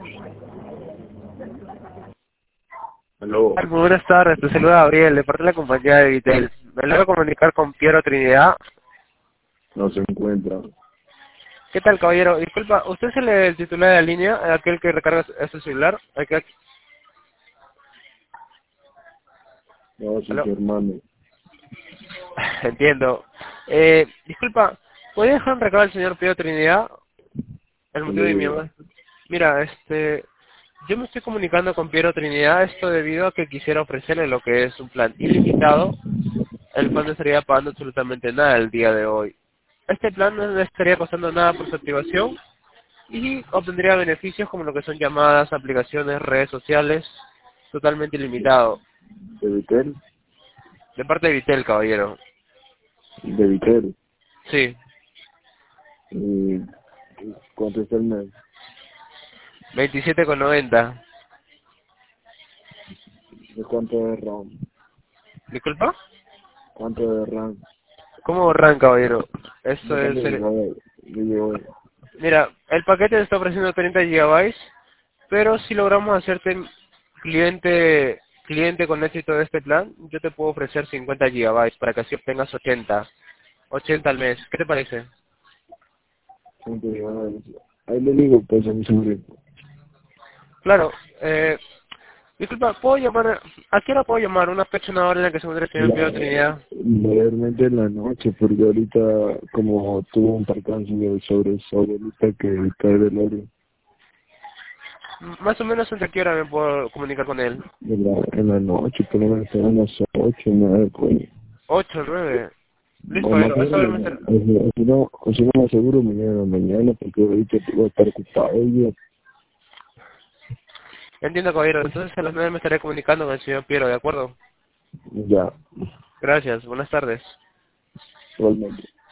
Aló, Muy buenas tardes, te saluda Gabriel, de parte de la compañía de Vitel. Me logro comunicar con Piero Trinidad. no se encuentra. ¿Qué tal, caballero? Disculpa, ¿usted es el titular de la línea, aquel que recarga ese celular? No, soy ¿Aló? su hermano. Entiendo. Disculpa, ¿puede dejar un recado al señor Piero Trinidad? El ¿Qué motivo le de mi digo? llamada. Mira, yo me estoy comunicando con Piero Trinidad, esto debido a que quisiera ofrecerle lo que es un plan ilimitado, el cual no estaría pagando absolutamente nada el día de hoy. Este plan no le estaría costando nada por su activación y obtendría beneficios como lo que son llamadas, aplicaciones, redes sociales, totalmente ilimitado. ¿De Vitel? De parte de Vitel, caballero. De Vitel. Sí, ¿Y cuánto está el mes? 27,90. ¿De cuánto de RAM? ¿Disculpa? ¿Cuánto de RAM? ¿Cómo borran, caballero? Eso ¿De cuánto es le llegó? Mira, el paquete está ofreciendo 30 gigabytes, pero si logramos hacerte cliente con éxito de este plan, yo te puedo ofrecer 50 gigabytes para que así obtengas 80 al mes. ¿Qué te parece? ¿Cuánto llegó? Ahí le digo, pues, a mi sobrino. Claro, disculpa, ¿puedo llamar? ¿A qué hora puedo llamar? Una fecha, una hora en la que se encuentre el señor Pío Trinidad. Mayormente en la noche, porque ahorita, como tuvo un percance sobre su abuelita que cae del oro, Más o menos entre qué hora me puedo comunicar con él. en la noche, por lo menos serán las 8, 9, pues. 8, 9. O Listo, más pero bien eso mañana. obviamente... O si no me aseguro mañana, porque ahorita voy a estar ocupado. Y Entiendo, caballero. Entonces a las 9 me estaré comunicando con el señor Piero, ¿de acuerdo? ya, Gracias, buenas tardes. igualmente.